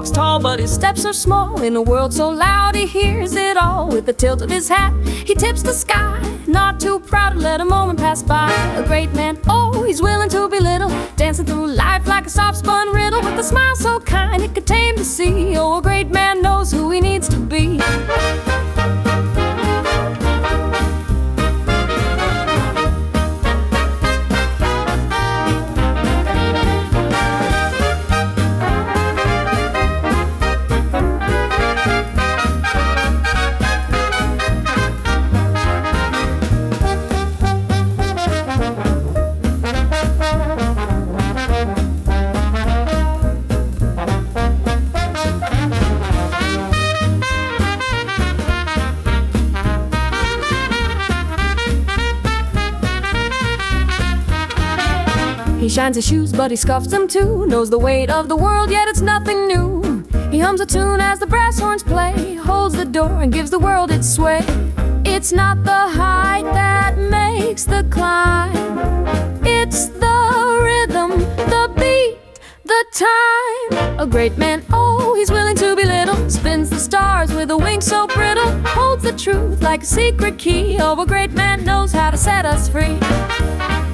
walks tall, but his steps are small. In a world so loud he hears it all. With the tilt of his hat, he tips the sky, not too proud to let a moment pass by. A great man, oh, he's willing to be little, dancing through life like a soft-spun riddle, with a smile so kind it could tame the sea. Oh, a great man knows who he needs to be. He shines his shoes, but he scuffs them too. Knows the weight of the world, yet it's nothing new. He hums a tune as the brass horns play, holds the door and gives the world its sway. It's not the height that makes the climb, it's the rhythm, the beat, the time. A great man, oh, he's willing to be little, spins the stars with a wing so brittle, holds the truth like a secret key. Oh, a great man knows how to set us free.